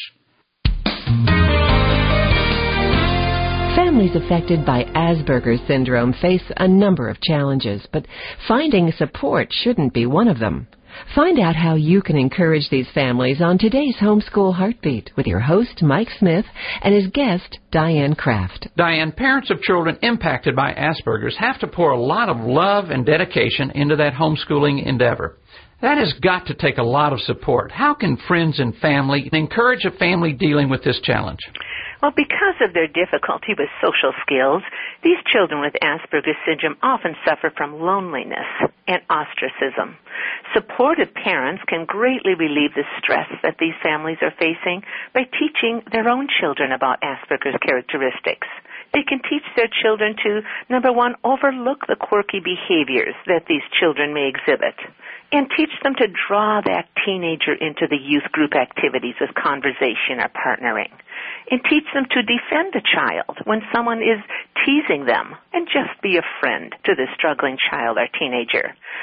Families affected by Asperger's syndrome face a number of challenges, but finding support shouldn't be one of them. Find out how you can encourage these families on today's Homeschool Heartbeat with your host, Mike Smith, and his guest, Diane Kraft. Diane, parents of children impacted by Asperger's have to pour a lot of love and dedication into that homeschooling endeavor. That has got to take a lot of support. How can friends and family encourage a family dealing with this challenge? Well, because of their difficulty with social skills, these children with Asperger's syndrome often suffer from loneliness and ostracism. Supportive parents can greatly relieve the stress that these families are facing by teaching their own children about Asperger's characteristics. They can teach their children to, number one, overlook the quirky behaviors that these children may exhibit, and teach them to draw that teenager into the youth group activities of conversation or partnering, and teach them to defend a child when someone is teasing them, and just be a friend to the struggling child or teenager.